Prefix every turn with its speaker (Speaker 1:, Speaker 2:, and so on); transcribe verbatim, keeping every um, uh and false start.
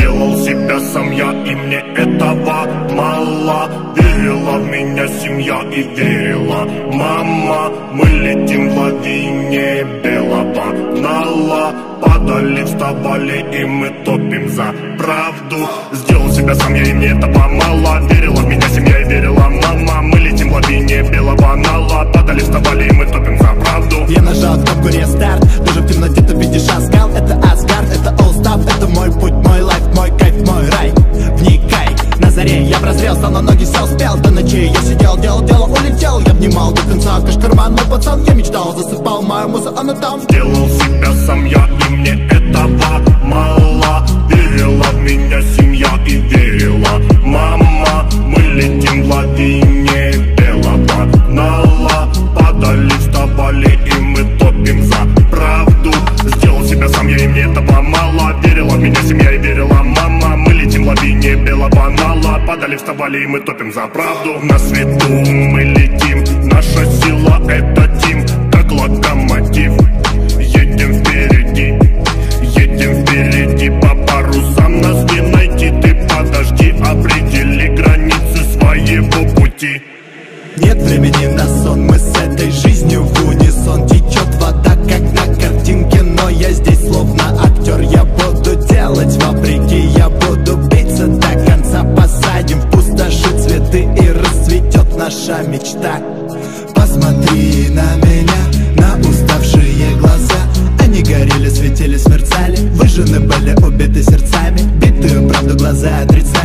Speaker 1: Сделал себя сам я, и мне этого мало. Верила в меня семья и верила мама. Мы летим в лавине белого нала. Падали, вставали, и мы топим за правду. Сделал себя сам я, и мне этого мало. Верила в меня семья и верила мама. Мы летим в лавине белого нала. Падали, вставали, и мы топим за правду.
Speaker 2: Я нажал кнопку рестарт. Даже в темноте ты видишь Асгард. Это Асгард, это All Stuff. Это мой путь, мой лайф, мой кайф, мой рай. Вникай, на заре я прозрел, стал на ноги, все успел. До ночи я сидел, делал дело, улетел. Я внимал до конца, кашкарман, мой пацан. Я мечтал, засыпал мою музу, она там.
Speaker 1: Сделал себя сам я, и мне этого мало. Верила в меня семья и верила мама. Мы летим в лавине белого нала. Падали, вставали, и мы топим за правду. Сделал себя сам я, и мне этого мало. Верила в меня семья и верила мама. Мы летим в лавине белого нала. Падали, вставали, и мы топим за правду. На свету мы летим. Наша сила — это тим, как локомотив. Едем впереди, едем впереди. По парусам нас не найти. Ты подожди, определи границы своего пути.
Speaker 2: Нет времени на сон, мы с этой жизнью в унисон. Течет вода, как на картинке, но я здесь словно актер. Я буду делать вопреки, я буду биться до конца. Посадим в пустоши цветы, и расцветет наша мечта. Посмотри на меня, на уставшие глаза. Они горели, светили, смерцали. Выжжены были, убиты сердцами. Битые правду глаза отрицали.